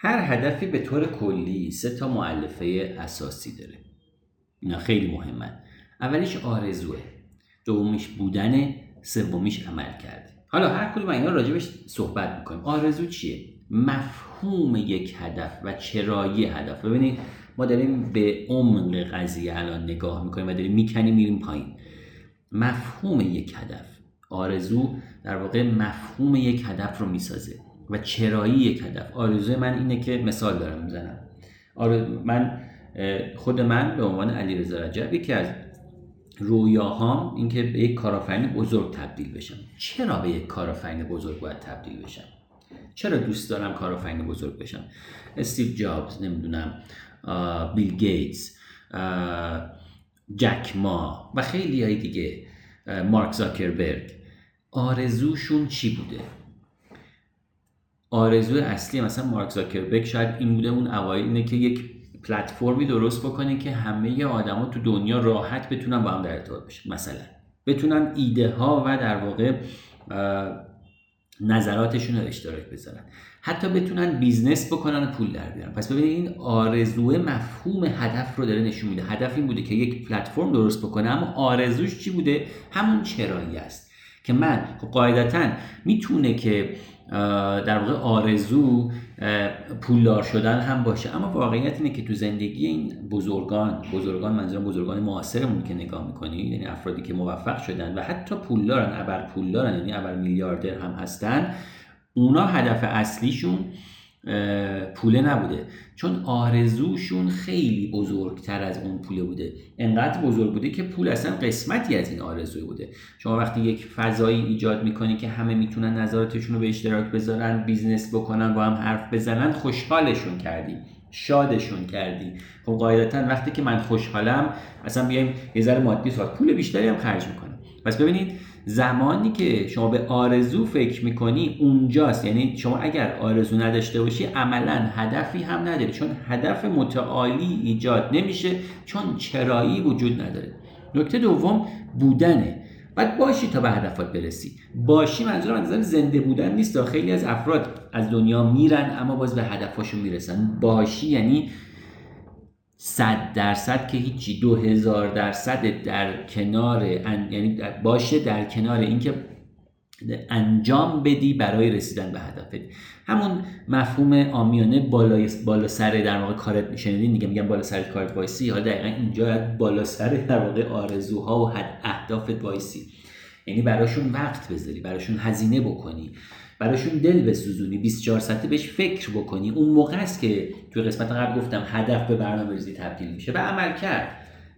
هر هدفی به طور کلی 3 مؤلفه اساسی داره. اینا خیلی مهمه. اولیش آرزوه، دومیش بودنه، سومیش عمل کرده. حالا هر کدوم اینا راجبش صحبت میکنیم. آرزو چیه؟ مفهوم یک هدف و چرایی هدف. ببینید ما داریم به عمق قضیه الان نگاه میکنیم و داریم میکنیم میریم پایین. مفهوم یک هدف، آرزو در واقع مفهوم یک هدف رو میسازه و چرایی یک هدف. آرزوی من اینه که مثال دارم میزنم، خود من به عنوان علیرضا رجب یکی از رویاهام این که به یک کارآفرین بزرگ تبدیل بشم. چرا به یک کارآفرین بزرگ باید تبدیل بشم؟ چرا دوست دارم کارآفرین بزرگ بشم؟ استیو جابز، نمیدونم بیل گیتس، جک ما و خیلی های دیگه، مارک زاکربرگ، آرزوشون چی بوده؟ آرزوی اصلی مثلا مارک زاکربرگ شاید این بوده اون اوایل اینه که یک پلتفرمی درست بکنه که همه آدما تو دنیا راحت بتونن با هم در ارتباط باشن، مثلا بتونن ایده ها و در واقع نظراتشون رو اشتراک بذارن، حتی بتونن بیزنس بکنن و پول در بیارن. پس ببینید این آرزوی مفهوم هدف رو داره نشون میده. هدف این بوده که یک پلتفرم درست بکنه، اما آرزوش چی بوده؟ همون چرایی است که من خب قاعدتاً میتونه که در واقع آرزو پولدار شدن هم باشه، اما واقعیت اینه که تو زندگی این بزرگان منظورم بزرگان معاصرمون که نگاه میکنید، یعنی افرادی که موفق شدن و حتی پولدارن، ابر پولدارن، یعنی ابر میلیاردر هم هستن، اونا هدف اصلیشون پوله نبوده، چون آرزوشون خیلی بزرگتر از اون پوله بوده. انقدر بزرگ بوده که پول اصلا قسمتی از این آرزوی بوده. شما وقتی یک فضایی ایجاد میکنی که همه میتونن نظراتشون رو به اشتراک بذارن، بیزنس بکنن، با هم حرف بزنن، خوشحالشون کردی، شادشون کردی. خب قاعدتا وقتی که من خوشحالم اصلا بیایم یه ذره مادی پول بیشتری هم خرج میکنم. پس ببینید زمانی که شما به آرزو فکر میکنی اونجاست. یعنی شما اگر آرزو نداشته باشی عملا هدفی هم نداری، چون هدف متعالی ایجاد نمیشه، چون چرایی وجود نداره. نکته دوم بودنه. باید باشی تا به هدفات برسی. باشی منظورم از زنده بودن نیست. خیلی از افراد از دنیا میرن اما باز به هدفاشون میرسن. باشی یعنی 100% که هیچی، 2000% در کنار یعنی باشه در کنار اینکه انجام بدی برای رسیدن به هدفت. همون مفهوم عامیانه بالا سر در واقع کارت میشنیدین دیگه، میگم بالا سر کارت وایسی. حالا دقیقاً اینجا بالا سر در واقع آرزوها و اهدافت وایسی، یعنی براشون وقت بذاری، براشون هزینه بکنی، براشون دل بسوزونی، 24 ساعته بهش فکر بکنی. اون موقع است که توی قسمت قبل گفتم هدف به برنامه‌ریزی تبدیل میشه به عمل کرد.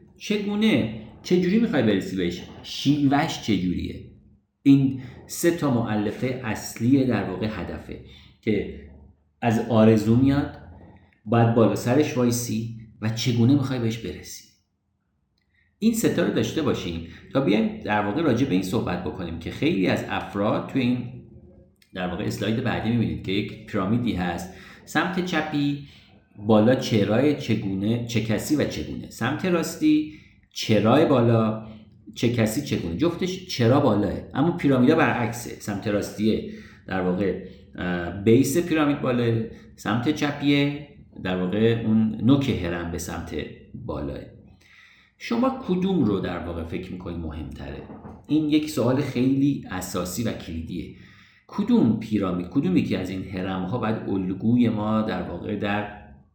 چجوری میخوای برسی بهش؟ شیوهش چجوریه؟ این 3 مؤلفه اصلی در واقع هدفه که از آرزو میاد، باید بالا سرش وایسی و چگونه میخوای بهش برسی. این 3 رو داشته باشیم تا بیایم در واقع راجع به این صحبت بکنیم که خیلی از افراد توی این در واقع اسلاید بعدی میبینید که یک پیرامیدی هست. سمت چپی بالا چرای چه کسی و چگونه، سمت راستی چرای بالا چه کسی چگونه. جفتش چرا بالاه، اما پیرامیدا برعکسه. سمت راستیه در واقع بیس پیرامید بالاه، سمت چپیه در واقع اون نوک هرم به سمت بالاه. شما کدوم رو در واقع فکر میکنید مهمتره؟ این یک سوال خیلی اساسی و کلیدیه. کدوم پیرامید، کدوم یکی از این هرم ها باید الگوی ما در واقع در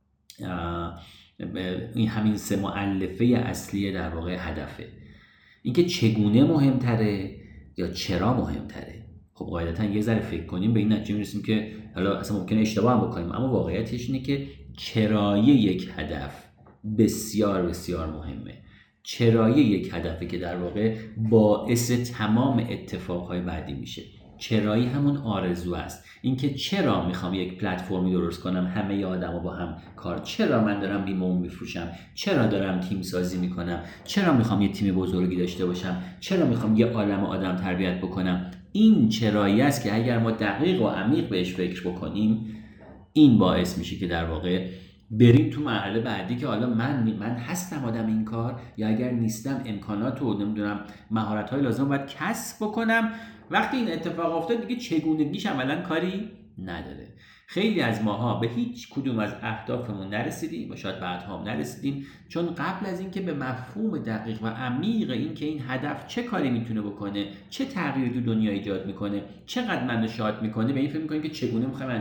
این همین 3 مؤلفه اصلی در واقع هدفه؟ اینکه چگونه مهمتره یا چرا مهمتره؟ خب قاعدتا یه ذره فکر کنیم به این نتیجه میرسیم که حالا اصلا ممکنه اشتباه هم بکنیم، اما واقعیتش اینه که چرایی یک هدف بسیار بسیار مهمه. چرایی یک هدفه که در واقع باعث تمام اتفاقهای بعدی میشه. چرایی همون آرزو است. اینکه چرا میخوام یک پلتفرمی درست کنم همه آدما با هم کار، چرا من دارم بیمه‌ام میفروشم، چرا دارم تیم سازی میکنم، چرا میخوام یه تیم بزرگی داشته باشم، چرا میخوام یه عالمه آدم تربیت بکنم. این چرایی است که اگر ما دقیق و عمیق بهش فکر بکنیم، این باعث میشه که در واقع بریم تو مرحله بعدی که حالا من هستم آدم این کار، یا اگر نیستم امکانات و نمیدونم مهارت‌های لازم باید کسب بکنم. وقتی این اتفاق افتاد دیگه چگونگیش عملاً کاری نداره. خیلی از ماها به هیچ کدوم از اهدافمون نرسیدیم و شاید بعدها هم نرسیدیم، چون قبل از اینکه به مفهوم دقیق و عمیق اینکه این هدف چه کاری میتونه بکنه، چه تغییری تو دنیا ایجاد میکنه، چقدر منو شاد میکنه، به این فکر میکنیم که چگونه میخوایم